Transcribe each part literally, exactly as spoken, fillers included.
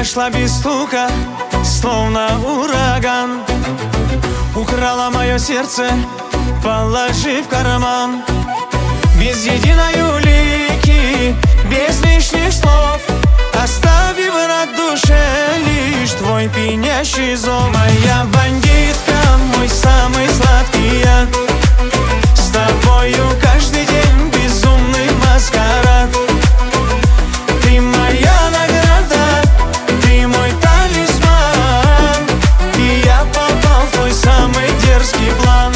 вошла без стука, словно ураган. Украла мое сердце, положив в карман. Без единой улики, без лишних слов, оставив на душе лишь твой пьянящий зов. Моя бандитка, мой самый сладкий яд. С тобою каждый день безумный маскарад. Ты моя награда, ты мой талисман, и я попал в твой самый дерзкий план.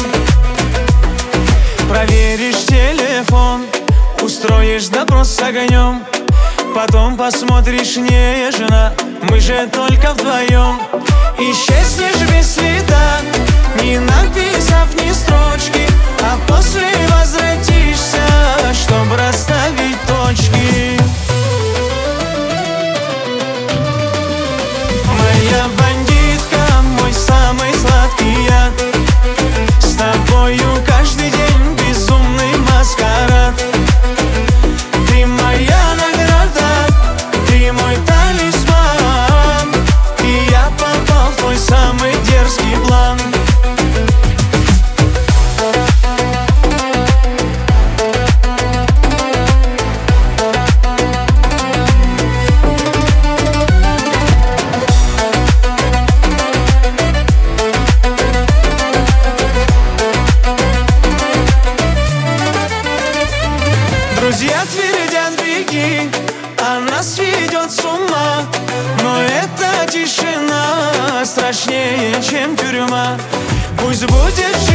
Проверишь телефон, устроишь допрос с огнем, потом посмотришь нежно, мы же только вдвоем. Исчезнешь без следа, не написав ни строчки, а после возвратишься, чтобы расставить точки. Моя бандитка, мой самый сладкий яд. С тобою каждый день безумный маскарад. Ты моя награда, ты мой талисман, и я попал в твой самый дерзкий план. Друзья твердят: беги, она сведет с ума. Но эта тишина страшнее, чем тюрьма. Пусть будет